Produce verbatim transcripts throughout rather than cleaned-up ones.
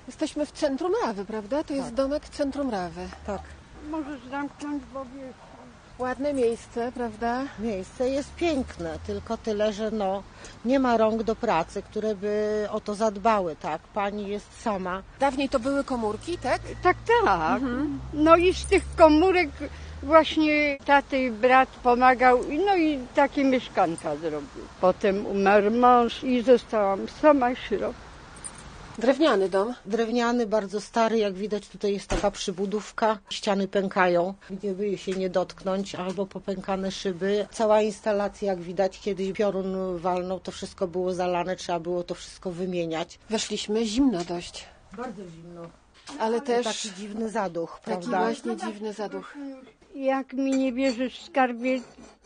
Jesteśmy w centrum Rawy, prawda? To jest Tak. domek w centrum Rawy. Tak. Możesz zamknąć, bo wiesz... Ładne miejsce, prawda? Miejsce jest piękne, tylko tyle, że no, nie ma rąk do pracy, które by o to zadbały, tak? Pani jest sama. Dawniej to były komórki, tak? Tak, tak. No i z tych komórek właśnie taty brat pomagał, no i takie mieszkanka zrobił. Potem umarł mąż i zostałam sama środka. Drewniany dom. Drewniany, bardzo stary, jak widać tutaj jest taka przybudówka. Ściany pękają, gdzie by się nie dotknąć, albo popękane szyby. Cała instalacja, jak widać, kiedyś piorun walnął, to wszystko było zalane, trzeba było to wszystko wymieniać. Weszliśmy, zimno dość. Bardzo zimno. Ale też Taki dziwny zaduch, taki prawda? właśnie dziwny zaduch. Jak mi nie wierzysz, skarbie,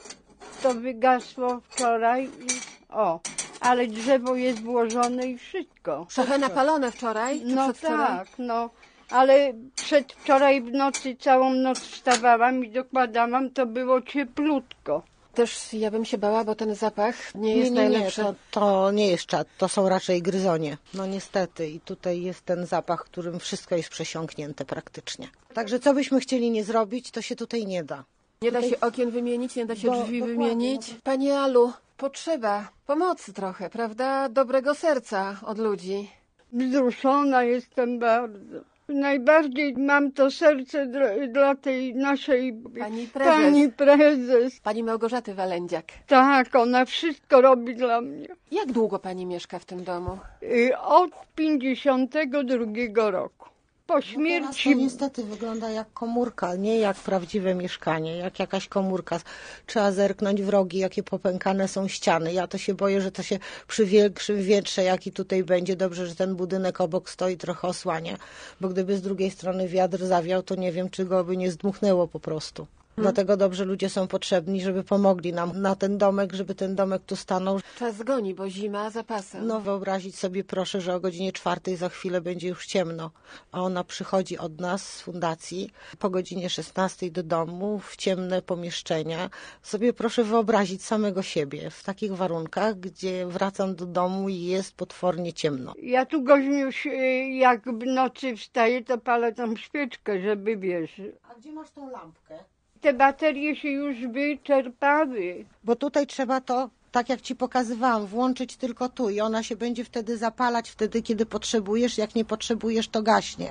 to wygasło wczoraj i o, ale drzewo jest włożone i wszystko. Trochę napalone wczoraj, czy No przedwczoraj? tak, no, ale przedwczoraj w nocy całą noc wstawałam i dokładałam, to było cieplutko. Też ja bym się bała, bo ten zapach nie Nie, jest nie, nie, najlepszy. to, to nie jest czad, to są raczej gryzonie. No niestety i tutaj jest ten zapach, którym wszystko jest przesiąknięte praktycznie. Także co byśmy chcieli nie zrobić, to się tutaj nie da. Nie da się okien wymienić, nie da się Bo- drzwi dokładnie, wymienić. no Pani Alu, potrzeba pomocy trochę, prawda? Dobrego serca od ludzi. Wzruszona jestem bardzo. Najbardziej mam to serce dla, dla tej naszej Pani prezes. pani prezes. Pani Małgorzaty Walędziak. Tak, ona wszystko robi dla mnie. Jak długo pani mieszka w tym domu? Y, Od pięćdziesiątego drugiego roku. Po Teraz to śmierci niestety wygląda jak komórka, nie jak prawdziwe mieszkanie, jak jakaś komórka. Trzeba zerknąć w rogi, jakie popękane są ściany. Ja to się boję, że to się przy większym wietrze, jaki tutaj będzie, dobrze, że ten budynek obok stoi, trochę osłania, bo gdyby z drugiej strony wiatr zawiał, to nie wiem, czy go by nie zdmuchnęło po prostu. Dlatego dobrze ludzie są potrzebni, żeby pomogli nam na ten domek, żeby ten domek tu stanął. Czas goni, bo zima za pasem. No wyobrazić sobie proszę, że o godzinie czwartej za chwilę będzie już ciemno, a ona przychodzi od nas z fundacji po godzinie szesnastej do domu w ciemne pomieszczenia. Sobie proszę wyobrazić samego siebie w takich warunkach, gdzie wracam do domu i jest potwornie ciemno. ja tu Goźmiuś, y, jak w nocy wstaję, to palę tą świeczkę, żeby wiesz. A gdzie masz tą lampkę? Te baterie się już wyczerpały. Bo tutaj trzeba to, tak jak ci pokazywałam, włączyć tylko tu i ona się będzie wtedy zapalać, wtedy kiedy potrzebujesz, jak nie potrzebujesz, to gaśnie.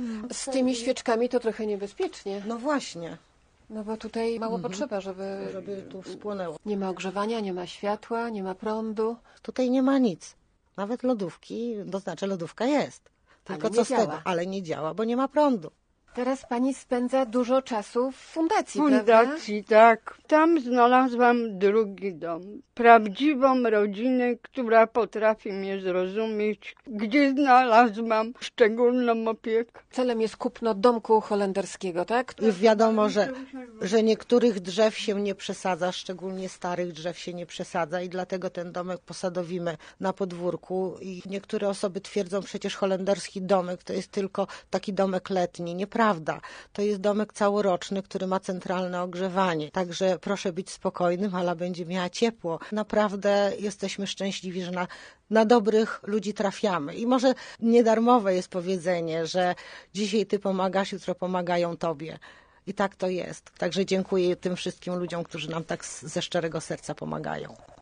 Z tymi świeczkami to trochę niebezpiecznie. No właśnie, No bo tutaj mało potrzeba, żeby... żeby tu wspłonęło. Nie ma ogrzewania, nie ma światła, nie ma prądu. Tutaj nie ma nic. Nawet lodówki, to znaczy lodówka jest. Tylko Ale co nie z działa. tego? Ale nie działa, bo nie ma prądu. Teraz pani spędza dużo czasu w fundacji, prawda? Fundacji, tak. Tam znalazłam drugi dom. Prawdziwą rodzinę, która potrafi mnie zrozumieć, gdzie znalazłam szczególną opiekę. Celem jest kupno domku holenderskiego, tak? Już wiadomo, że, że niektórych drzew się nie przesadza, szczególnie starych drzew się nie przesadza i dlatego ten domek posadowimy na podwórku. I niektóre osoby twierdzą, przecież holenderski domek to jest tylko taki domek letni. Nieprawda. To jest domek całoroczny, który ma centralne ogrzewanie. Także proszę być spokojnym, Ala będzie miała ciepło. Naprawdę jesteśmy szczęśliwi, że na, na dobrych ludzi trafiamy. I może niedarmowe jest powiedzenie, że dzisiaj ty pomagasz, jutro pomagają tobie. I tak to jest. Także dziękuję tym wszystkim ludziom, którzy nam tak z- ze szczerego serca pomagają.